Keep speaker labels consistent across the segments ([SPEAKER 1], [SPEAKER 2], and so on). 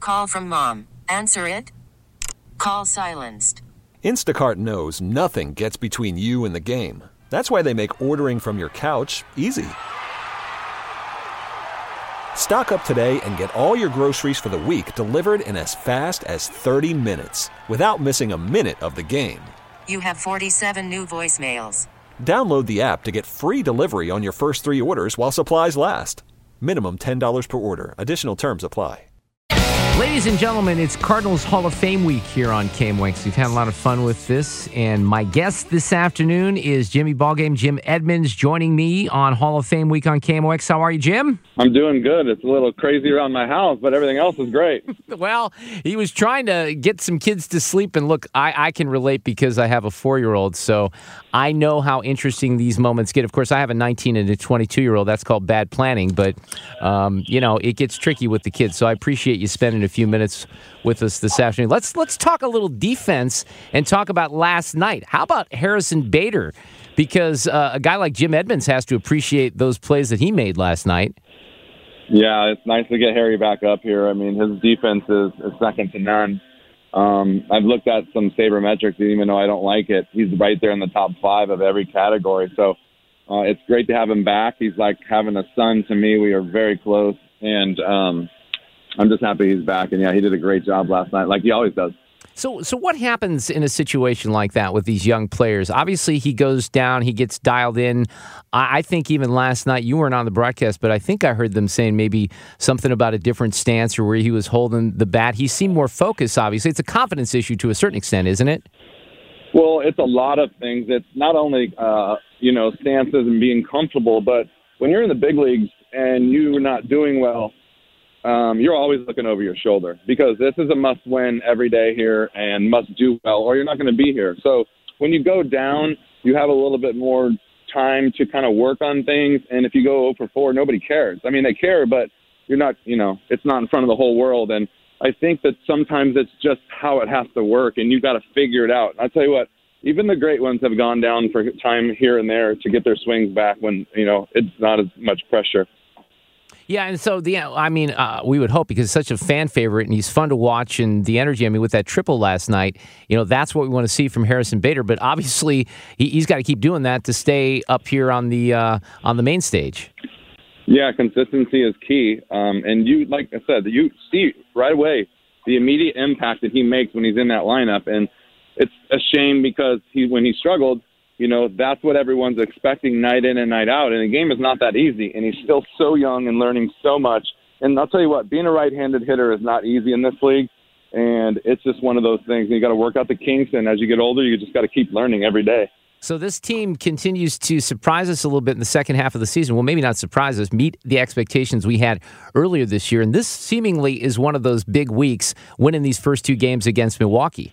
[SPEAKER 1] call from mom. Answer it. Call silenced.
[SPEAKER 2] Instacart knows nothing gets between you and the game. That's why they make ordering from your couch easy. Stock up today and get all your groceries for the week delivered in as fast as 30 minutes without missing a minute of the game.
[SPEAKER 1] You have 47 new voicemails.
[SPEAKER 2] Download the app to get free delivery on your first 3 orders while supplies last. Minimum $10 per order. Additional terms apply.
[SPEAKER 3] Ladies and gentlemen, it's Cardinals Hall of Fame week here on KMOX. We've had a lot of fun with this, and my guest this afternoon is Jimmy Ballgame, Jim Edmonds, joining me on Hall of Fame week on KMOX. How are you, Jim?
[SPEAKER 4] I'm doing good. It's a little crazy around my house, but everything else is great.
[SPEAKER 3] Well, he was trying to get some kids to sleep, and look, I can relate because I have a 4-year-old, so I know how interesting these moments get. Of course, I have a 19 and a 22-year-old. That's called bad planning, but, it gets tricky with the kids, so I appreciate you spending a few minutes with us this afternoon. Let's talk a little defense and talk about last night. How about Harrison Bader? Because a guy like Jim Edmonds has to appreciate those plays that he made last night.
[SPEAKER 4] Yeah, it's nice to get Harry back up here. I mean, his defense is second to none. I've looked at some sabermetrics, and even though I don't like it, he's right there in the top 5 of every category. So it's great to have him back. He's like having a son to me. We are very close, and I'm just happy he's back. And, yeah, he did a great job last night, like he always does.
[SPEAKER 3] So what happens in a situation like that with these young players? Obviously, he goes down, he gets dialed in. I think even last night, you weren't on the broadcast, but I think I heard them saying maybe something about a different stance or where he was holding the bat. He seemed more focused, obviously. It's a confidence issue to a certain extent, isn't it?
[SPEAKER 4] Well, it's a lot of things. It's not only, stances and being comfortable, but when you're in the big leagues and you're not doing well, you're always looking over your shoulder because this is a must-win every day here and must do well, or you're not going to be here. So when you go down, you have a little bit more time to kind of work on things. And if you go 0 for 4, nobody cares. I mean, they care, but you're not, it's not in front of the whole world. And I think that sometimes it's just how it has to work, and you've got to figure it out. And I'll tell you what, even the great ones have gone down for time here and there to get their swings back when, it's not as much pressure.
[SPEAKER 3] Yeah, and so, we would hope because he's such a fan favorite and he's fun to watch and the energy, with that triple last night, that's what we want to see from Harrison Bader. But obviously, he's got to keep doing that to stay up here on the main stage.
[SPEAKER 4] Yeah, consistency is key. And you, like I said, you see right away the immediate impact that he makes when he's in that lineup. And it's a shame because when he struggled, that's what everyone's expecting night in and night out. And the game is not that easy. And he's still so young and learning so much. And I'll tell you what, being a right-handed hitter is not easy in this league. And it's just one of those things. You got to work out the kinks. And as you get older, you just got to keep learning every day.
[SPEAKER 3] So this team continues to surprise us a little bit in the second half of the season. Well, maybe not surprise us, meet the expectations we had earlier this year. And this seemingly is one of those big weeks, winning these first 2 games against Milwaukee.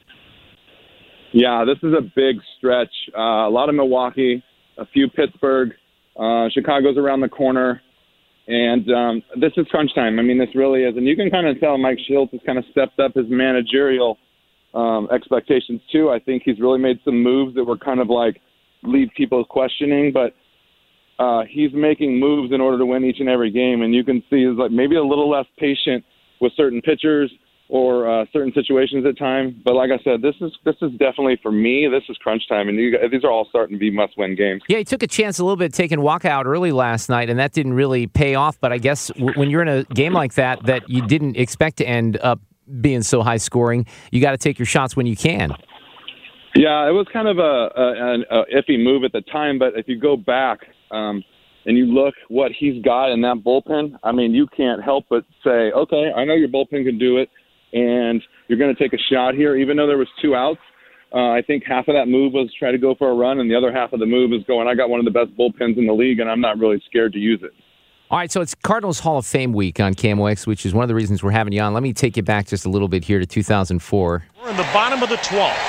[SPEAKER 4] Yeah, this is a big stretch. A lot of Milwaukee, a few Pittsburgh, Chicago's around the corner, and this is crunch time. This really is. And you can kind of tell Mike Schultz has kind of stepped up his managerial expectations too. I think he's really made some moves that were kind of like leave people questioning, but he's making moves in order to win each and every game. And you can see he's like maybe a little less patient with certain pitchers or certain situations at times. But like I said, this is definitely, for me, this is crunch time, and these are all starting to be must-win games.
[SPEAKER 3] Yeah, he took a chance a little bit taking walkout early last night, and that didn't really pay off. But I guess when you're in a game like that you didn't expect to end up being so high-scoring, you got to take your shots when you can.
[SPEAKER 4] Yeah, it was kind of an iffy move at the time, but if you go back and you look what he's got in that bullpen, you can't help but say, okay, I know your bullpen can do it, and you're going to take a shot here, even though there was 2 outs. I think half of that move was try to go for a run, and the other half of the move is going, I got one of the best bullpens in the league, and I'm not really scared to use it.
[SPEAKER 3] All right, so it's Cardinals Hall of Fame week on KMOX, which is one of the reasons we're having you on. Let me take you back just a little bit here to 2004.
[SPEAKER 5] We're in the bottom of the 12th.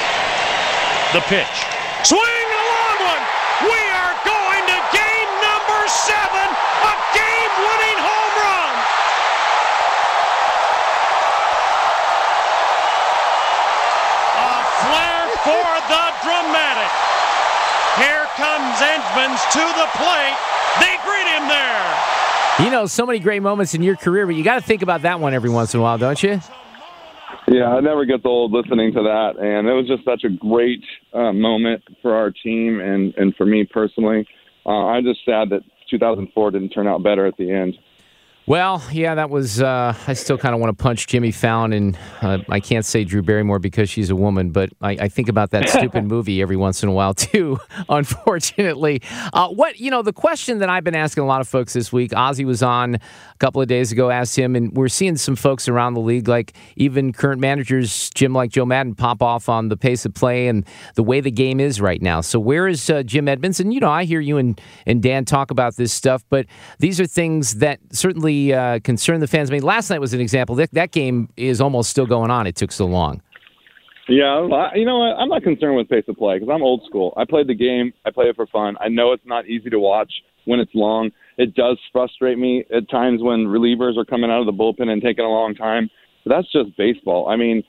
[SPEAKER 5] The pitch. Swing, a long one! We are going to game number 7, a game-winning home run! A flair for the dramatic. Here comes Edmonds to the plate. They greet him there.
[SPEAKER 3] You know, so many great moments in your career, but you got to think about that one every once in a while, don't you?
[SPEAKER 4] Yeah, it never gets old listening to that, and it was just such a great moment for our team and for me personally. I'm just sad that 2004 didn't turn out better at the end.
[SPEAKER 3] Well, yeah, that was, I still kind of want to punch Jimmy Fallon, and I can't say Drew Barrymore because she's a woman, but I think about that stupid movie every once in a while, too, unfortunately. The question that I've been asking a lot of folks this week, Ozzie was on a couple of days ago, asked him, and we're seeing some folks around the league, like even current managers, like Joe Madden, pop off on the pace of play and the way the game is right now. So where is Jim Edmonds? And, I hear you and Dan talk about this stuff, but these are things that certainly concern the fans. I mean, last night was an example. That game is almost still going on. It took so long.
[SPEAKER 4] Yeah, you know what? I'm not concerned with pace of play because I'm old school. I played the game. I play it for fun. I know it's not easy to watch when it's long. It does frustrate me at times when relievers are coming out of the bullpen and taking a long time. But that's just baseball. I mean,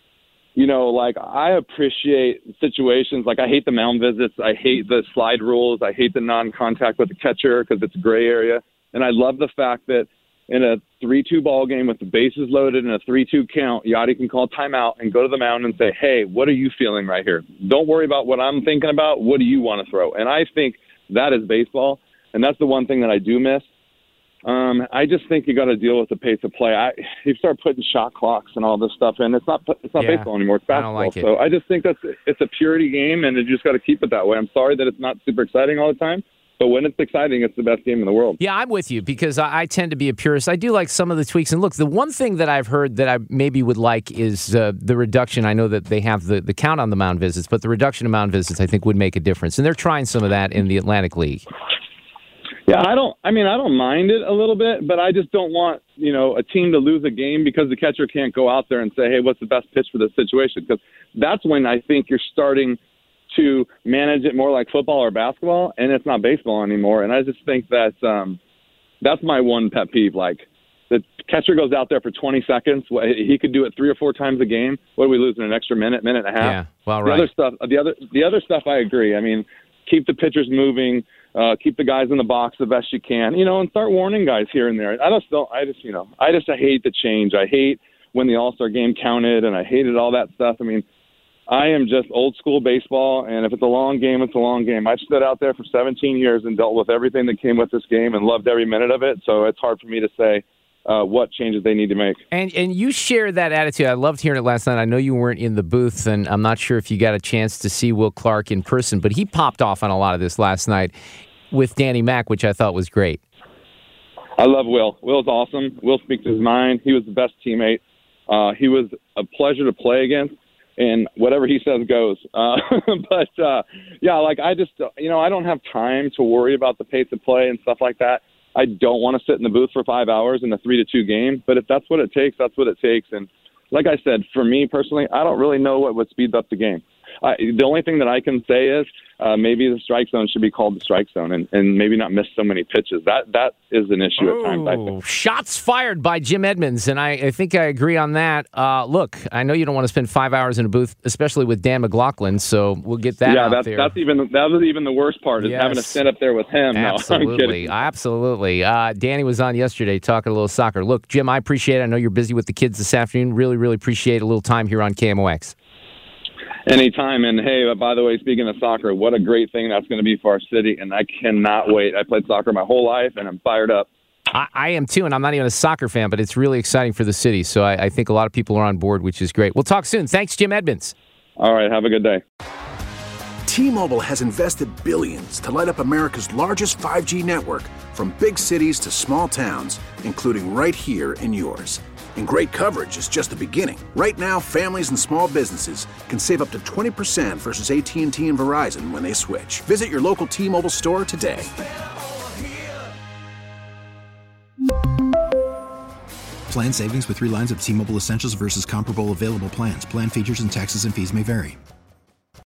[SPEAKER 4] I appreciate situations. Like, I hate the mound visits. I hate the slide rules. I hate the non-contact with the catcher because it's a gray area. And I love the fact that in a 3-2 ball game with the bases loaded and a 3-2 count, Yadi can call timeout and go to the mound and say, hey, what are you feeling right here? Don't worry about what I'm thinking about. What do you want to throw? And I think that is baseball, and that's the one thing that I do miss. I just think you got to deal with the pace of play. You start putting shot clocks and all this stuff in. It's not baseball anymore. It's basketball. I don't like it. So I just think it's a purity game, and you just got to keep it that way. I'm sorry that it's not super exciting all the time. But when it's exciting, it's the best game in the world. Yeah,
[SPEAKER 3] I'm with you because I tend to be a purist. I do like some of the tweaks. And look, the one thing that I've heard that I maybe would like is the reduction. I know that they have the count on the mound visits, but the reduction of mound visits I think would make a difference. And they're trying some of that in the Atlantic League.
[SPEAKER 4] Yeah, I don't mind it a little bit, but I just don't want, a team to lose a game because the catcher can't go out there and say, hey, what's the best pitch for this situation? Because that's when I think you're starting to manage it more like football or basketball, and it's not baseball anymore. And I just think that's my one pet peeve. Like, the catcher goes out there for 20 seconds. He could do it 3 or 4 times a game. What are we losing, an extra minute and a half?
[SPEAKER 3] Yeah, well, right.
[SPEAKER 4] The other stuff, I agree. I mean, keep the pitchers moving, keep the guys in the box the best you can, and start warning guys here and there. I hate the change. I hate when the All-Star game counted, and I hated all that stuff. I mean, I am just old school baseball, and if it's a long game, it's a long game. I've stood out there for 17 years and dealt with everything that came with this game and loved every minute of it, so it's hard for me to say what changes they need to make.
[SPEAKER 3] And you share that attitude. I loved hearing it last night. I know you weren't in the booth, and I'm not sure if you got a chance to see Will Clark in person, but he popped off on a lot of this last night with Danny Mac, which I thought was great.
[SPEAKER 4] I love Will. Will's awesome. Will speaks his mind. He was the best teammate. He was a pleasure to play against. And whatever he says goes. I don't have time to worry about the pace of play and stuff like that. I don't want to sit in the booth for 5 hours in a 3-2 game. But if that's what it takes, that's what it takes. And like I said, for me personally, I don't really know what would speed up the game. The only thing that I can say is maybe the strike zone should be called the strike zone and maybe not miss so many pitches. That is an issue at times, I think.
[SPEAKER 3] Shots fired by Jim Edmonds, and I think I agree on that. Look, I know you don't want to spend 5 hours in a booth, especially with Dan McLaughlin, so we'll get that out there.
[SPEAKER 4] That was even the worst part, is having to sit up there with him.
[SPEAKER 3] Absolutely,
[SPEAKER 4] no,
[SPEAKER 3] absolutely. Danny was on yesterday talking a little soccer. Look, Jim, I appreciate it. I know you're busy with the kids this afternoon. Really, really appreciate a little time here on KMOX.
[SPEAKER 4] Anytime. And, hey, by the way, speaking of soccer, what a great thing that's going to be for our city, and I cannot wait. I played soccer my whole life, and I'm fired up.
[SPEAKER 3] I am, too, and I'm not even a soccer fan, but it's really exciting for the city, so I think a lot of people are on board, which is great. We'll talk soon. Thanks, Jim Edmonds.
[SPEAKER 4] All right, have a good day.
[SPEAKER 6] T-Mobile has invested billions to light up America's largest 5G network, from big cities to small towns, including right here in yours. And great coverage is just the beginning. Right now, families and small businesses can save up to 20% versus AT&T and Verizon when they switch. Visit your local T-Mobile store today.
[SPEAKER 7] Plan savings with 3 lines of T-Mobile Essentials versus comparable available plans. Plan features and taxes and fees may vary.